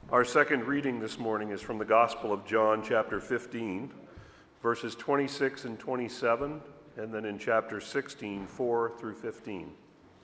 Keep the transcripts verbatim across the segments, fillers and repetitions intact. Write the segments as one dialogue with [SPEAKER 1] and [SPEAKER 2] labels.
[SPEAKER 1] Our second reading this morning is from the Gospel of John, chapter fifteen, verses twenty-six and twenty-seven, and then in chapter sixteen, four through fifteen.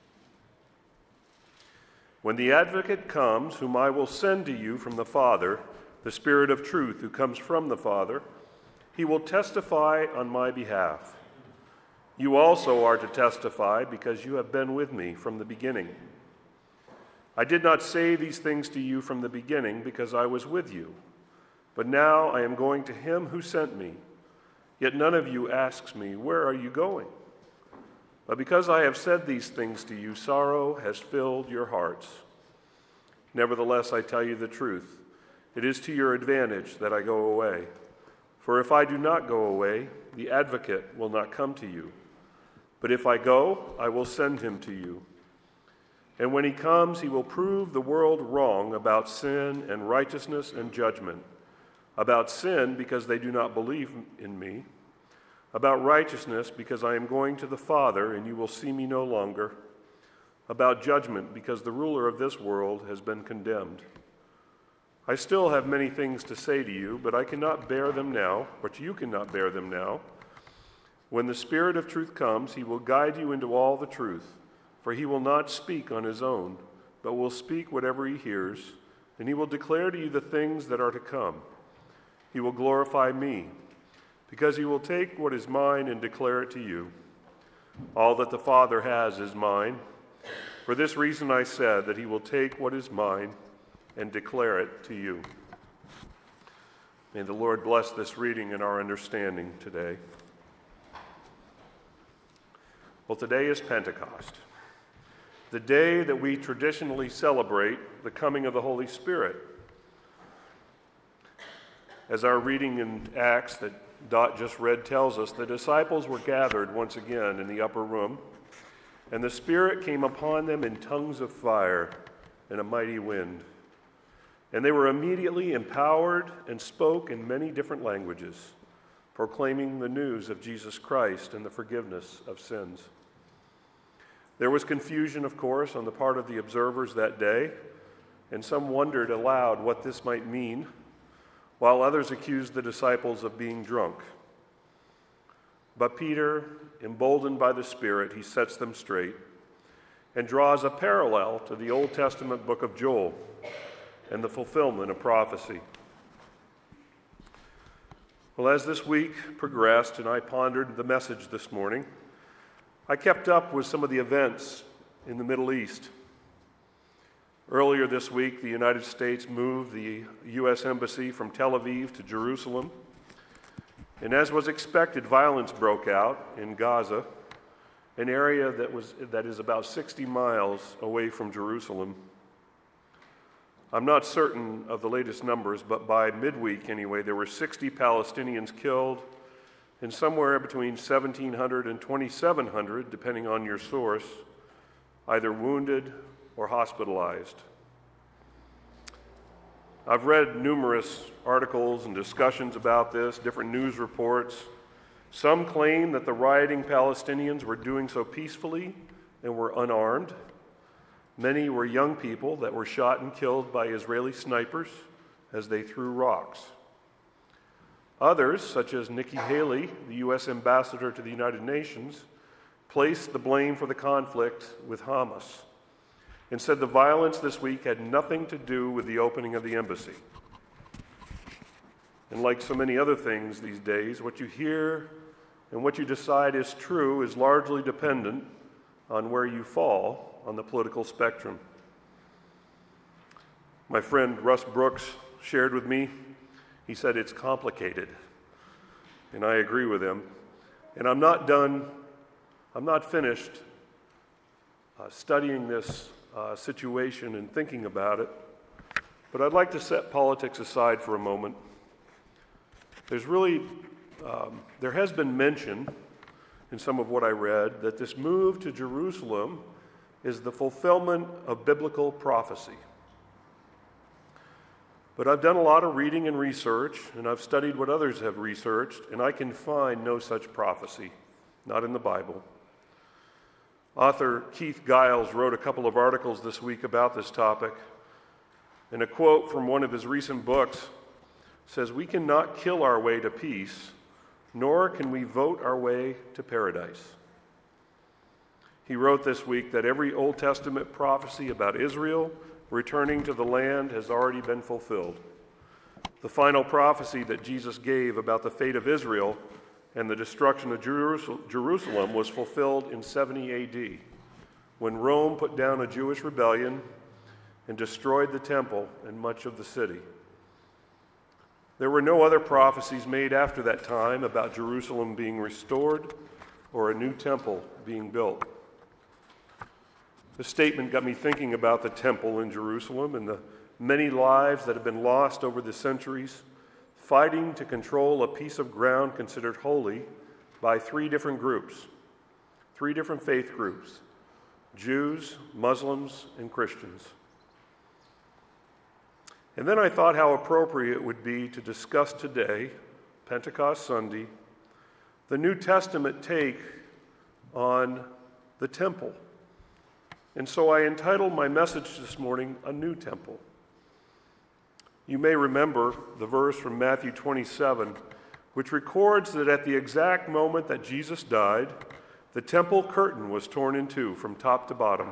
[SPEAKER 1] When the Advocate comes, whom I will send to you from the Father, the Spirit of truth who comes from the Father, he will testify on my behalf. You also are to testify because you have been with me from the beginning. I did not say these things to you from the beginning because I was with you. But now I am going to him who sent me. Yet none of you asks me, where are you going? But because I have said these things to you, sorrow has filled your hearts. Nevertheless, I tell you the truth. It is to your advantage that I go away. For if I do not go away, the Advocate will not come to you. But if I go, I will send him to you. And when he comes, he will prove the world wrong about sin and righteousness and judgment. About sin, because they do not believe in me. About righteousness, because I am going to the Father, and you will see me no longer. About judgment, because the ruler of this world has been condemned. I still have many things to say to you, but I cannot bear them now, but you cannot bear them now. When the Spirit of truth comes, he will guide you into all the truth. For he will not speak on his own, but will speak whatever he hears, and he will declare to you the things that are to come. He will glorify me, because he will take what is mine and declare it to you. All that the Father has is mine. For this reason I said that he will take what is mine and declare it to you. May the Lord bless this reading and our understanding today. Well, today is Pentecost, the day that we traditionally celebrate the coming of the Holy Spirit. As our reading in Acts that Dot just read tells us, the disciples were gathered once again in the upper room, and the Spirit came upon them in tongues of fire and a mighty wind. And they were immediately empowered and spoke in many different languages, proclaiming the news of Jesus Christ and the forgiveness of sins. There was confusion, of course, on the part of the observers that day, and some wondered aloud what this might mean, while others accused the disciples of being drunk. But Peter, emboldened by the Spirit, he sets them straight and draws a parallel to the Old Testament book of Joel and the fulfillment of prophecy. Well, as this week progressed and I pondered the message this morning, I kept up with some of the events in the Middle East. Earlier this week, the United States moved the U S Embassy from Tel Aviv to Jerusalem. And as was expected, violence broke out in Gaza, an area that was that is about sixty miles away from Jerusalem. I'm not certain of the latest numbers, but by midweek anyway, there were sixty Palestinians killed, and somewhere between seventeen hundred and twenty-seven hundred, depending on your source, either wounded or hospitalized. I've read numerous articles and discussions about this, different news reports. Some claim that the rioting Palestinians were doing so peacefully and were unarmed. Many were young people that were shot and killed by Israeli snipers as they threw rocks. Others, such as Nikki Haley, the U S ambassador to the United Nations, placed the blame for the conflict with Hamas and said the violence this week had nothing to do with the opening of the embassy. And like so many other things these days, what you hear and what you decide is true is largely dependent on where you fall on the political spectrum. My friend Russ Brooks shared with me, he said it's complicated, and I agree with him. And I'm not done, I'm not finished uh, studying this uh, situation and thinking about it, but I'd like to set politics aside for a moment. There's really, um, there has been mention in some of what I read that this move to Jerusalem is the fulfillment of biblical prophecy. But I've done a lot of reading and research, and I've studied what others have researched, and I can find no such prophecy, not in the Bible. Author Keith Giles wrote a couple of articles this week about this topic, And a quote from one of his recent books says, "We cannot kill our way to peace, nor can we vote our way to paradise." He wrote this week that every Old Testament prophecy about Israel returning to the land has already been fulfilled. The final prophecy that Jesus gave about the fate of Israel and the destruction of Jerusalem was fulfilled in seventy A D, when Rome put down a Jewish rebellion and destroyed the temple and much of the city. There were no other prophecies made after that time about Jerusalem being restored or a new temple being built. The statement got me thinking about the temple in Jerusalem and the many lives that have been lost over the centuries, fighting to control a piece of ground considered holy by three different groups, three different faith groups: Jews, Muslims, and Christians. And then I thought how appropriate it would be to discuss today, Pentecost Sunday, the New Testament take on the temple. And so I entitled my message this morning, "A New Temple." You may remember the verse from Matthew twenty-seven, which records that at the exact moment that Jesus died, the temple curtain was torn in two from top to bottom.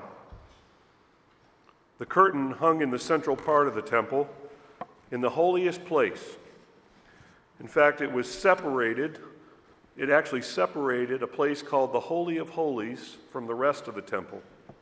[SPEAKER 1] The curtain hung in the central part of the temple, in the holiest place. In fact, it was separated, it actually separated a place called the Holy of Holies from the rest of the temple.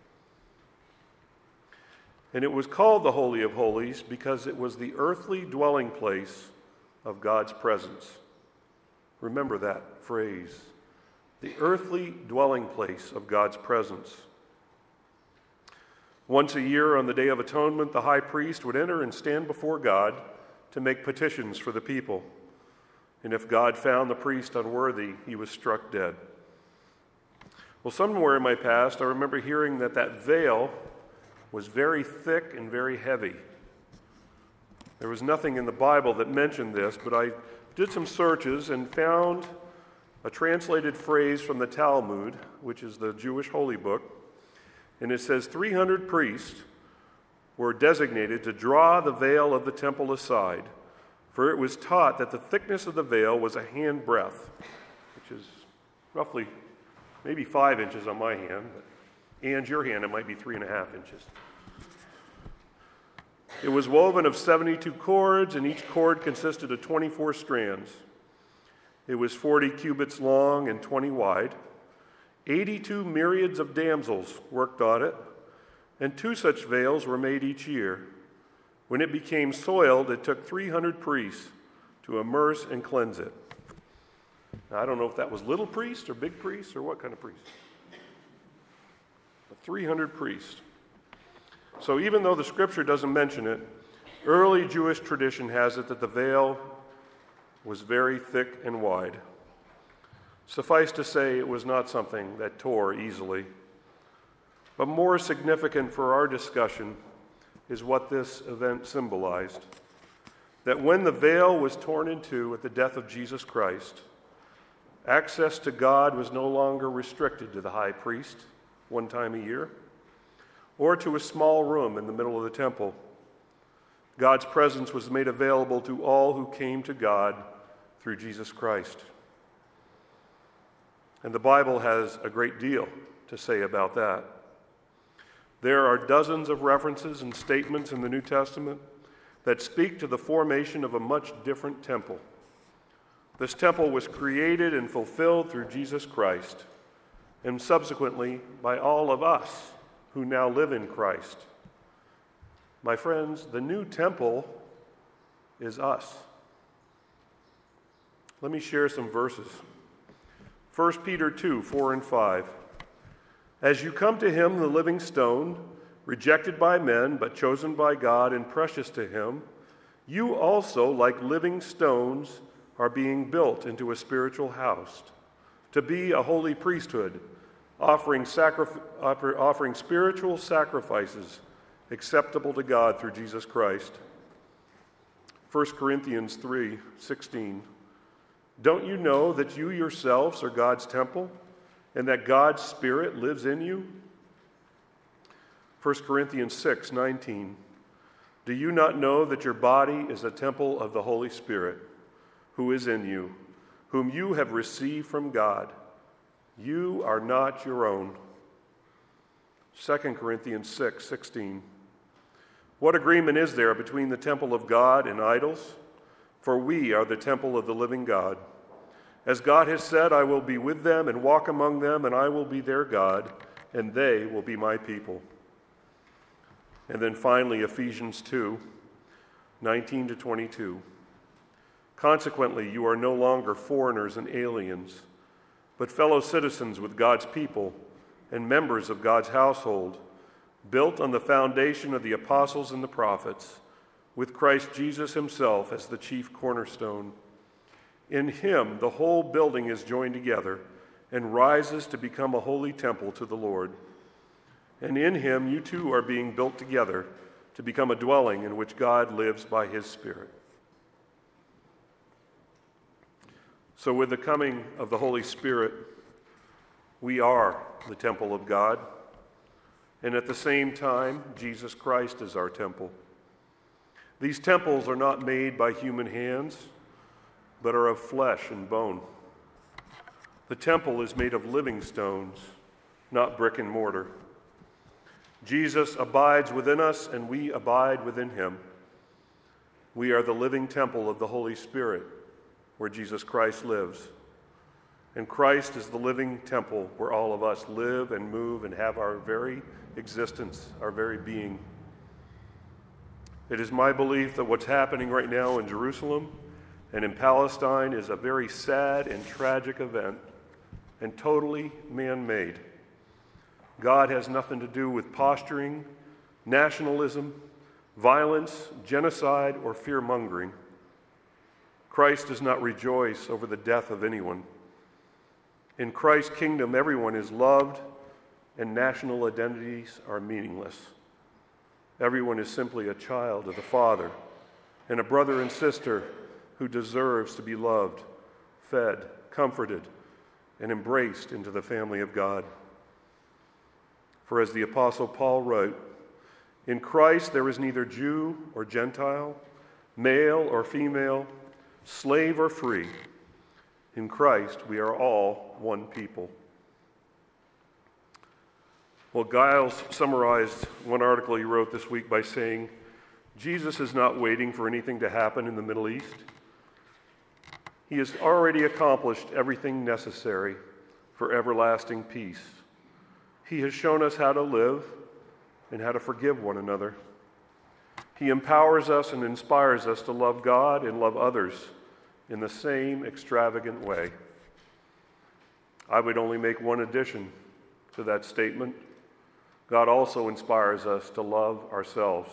[SPEAKER 1] And it was called the Holy of Holies because it was the earthly dwelling place of God's presence. Remember that phrase, the earthly dwelling place of God's presence. Once a year on the Day of Atonement, the high priest would enter and stand before God to make petitions for the people. And if God found the priest unworthy, he was struck dead. Well, somewhere in my past, I remember hearing that that veil was very thick and very heavy. There was nothing in the Bible that mentioned this, but I did some searches and found a translated phrase from the Talmud, which is the Jewish holy book, and it says three hundred priests were designated to draw the veil of the temple aside, for it was taught that the thickness of the veil was a hand breadth, which is roughly maybe five inches on my hand, and your hand, it might be three and a half inches. It was woven of seventy-two cords, and each cord consisted of twenty-four strands. It was forty cubits long and twenty wide. eighty-two myriads of damsels worked on it, and two such veils were made each year. When it became soiled, it took three hundred priests to immerse and cleanse it. Now, I don't know if that was little priests or big priests or what kind of priests. three hundred priests. So even though the scripture doesn't mention it, early Jewish tradition has it that the veil was very thick and wide. Suffice to say, it was not something that tore easily. But more significant for our discussion is what this event symbolized. That when the veil was torn in two at the death of Jesus Christ, access to God was no longer restricted to the high priest one time a year, or to a small room in the middle of the temple. God's presence was made available to all who came to God through Jesus Christ. And the Bible has a great deal to say about that. There are dozens of references and statements in the New Testament that speak to the formation of a much different temple. This temple was created and fulfilled through Jesus Christ, and subsequently by all of us who now live in Christ. My friends, the new temple is us. Let me share some verses. First Peter two, four and five. As you come to him, the living stone, rejected by men, but chosen by God and precious to him, you also, like living stones, are being built into a spiritual house, to be a holy priesthood, offering, sacrif- offering spiritual sacrifices acceptable to God through Jesus Christ. First Corinthians three, sixteen. Don't you know that you yourselves are God's temple, and that God's Spirit lives in you? First Corinthians six, nineteen. Do you not know that your body is a temple of the Holy Spirit, who is in you, whom you have received from God? You are not your own. Second Corinthians six sixteen. What agreement is there between the temple of God and idols? For we are the temple of the living God. As God has said, I will be with them and walk among them, and I will be their God, and they will be my people. And then finally, Ephesians two nineteen to twenty-two. Consequently, you are no longer foreigners and aliens, but fellow citizens with God's people and members of God's household, built on the foundation of the apostles and the prophets, with Christ Jesus himself as the chief cornerstone. In him, the whole building is joined together and rises to become a holy temple to the Lord. And in him, you too are being built together to become a dwelling in which God lives by his Spirit. So with the coming of the Holy Spirit, we are the temple of God. And at the same time, Jesus Christ is our temple. These temples are not made by human hands, but are of flesh and bone. The temple is made of living stones, not brick and mortar. Jesus abides within us, and we abide within him. We are the living temple of the Holy Spirit, where Jesus Christ lives. And Christ is the living temple where all of us live and move and have our very existence, our very being. It is my belief that what's happening right now in Jerusalem and in Palestine is a very sad and tragic event and totally man-made. God has nothing to do with posturing, nationalism, violence, genocide, or fear-mongering. Christ does not rejoice over the death of anyone. In Christ's kingdom, everyone is loved, and national identities are meaningless. Everyone is simply a child of the Father and a brother and sister who deserves to be loved, fed, comforted, and embraced into the family of God. For as the Apostle Paul wrote, in Christ there is neither Jew or Gentile, male or female, slave or free. In Christ we are all one people. Well, Giles summarized one article he wrote this week by saying, Jesus is not waiting for anything to happen in the Middle East. He has already accomplished everything necessary for everlasting peace. He has shown us how to live and how to forgive one another. He empowers us and inspires us to love God and love others in the same extravagant way. I would only make one addition to that statement. God also inspires us to love ourselves.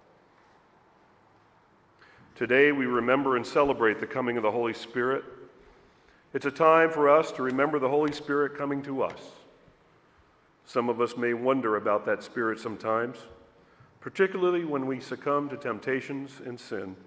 [SPEAKER 1] Today we remember and celebrate the coming of the Holy Spirit. It's a time for us to remember the Holy Spirit coming to us. Some of us may wonder about that Spirit sometimes, particularly when we succumb to temptations and sin.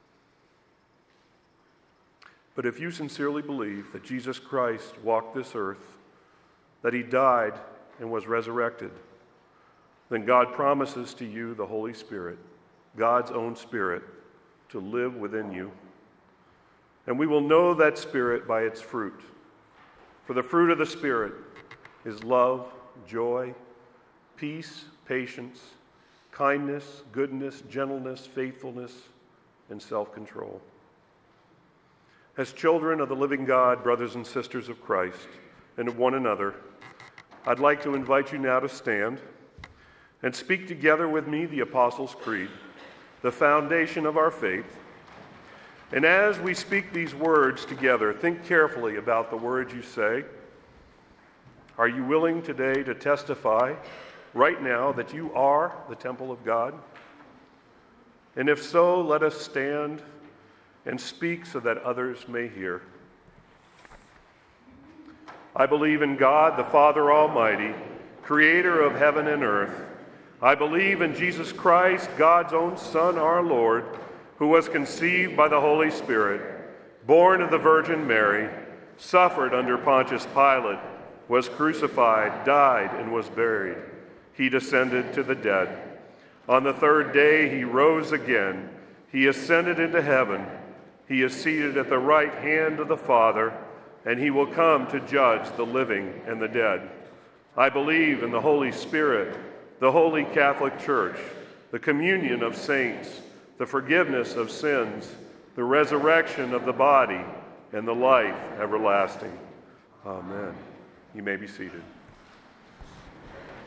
[SPEAKER 1] But if you sincerely believe that Jesus Christ walked this earth, that he died and was resurrected, then God promises to you the Holy Spirit, God's own Spirit, to live within you. And we will know that Spirit by its fruit. For the fruit of the Spirit is love, joy, peace, patience, kindness, goodness, gentleness, faithfulness, and self-control. As children of the living God, brothers and sisters of Christ, and of one another, I'd like to invite you now to stand and speak together with me the Apostles' Creed, the foundation of our faith. And as we speak these words together, think carefully about the words you say. Are you willing today to testify right now that you are the temple of God? And if so, let us stand and speak so that others may hear. I believe in God, the Father Almighty, creator of heaven and earth. I believe in Jesus Christ, God's own Son, our Lord, who was conceived by the Holy Spirit, born of the Virgin Mary, suffered under Pontius Pilate, was crucified, died, and was buried. He descended to the dead. On the third day he rose again. He ascended into heaven. He is seated at the right hand of the Father, and he will come to judge the living and the dead. I believe in the Holy Spirit, the Holy Catholic Church, the communion of saints, the forgiveness of sins, the resurrection of the body, and the life everlasting. Amen. You may be seated.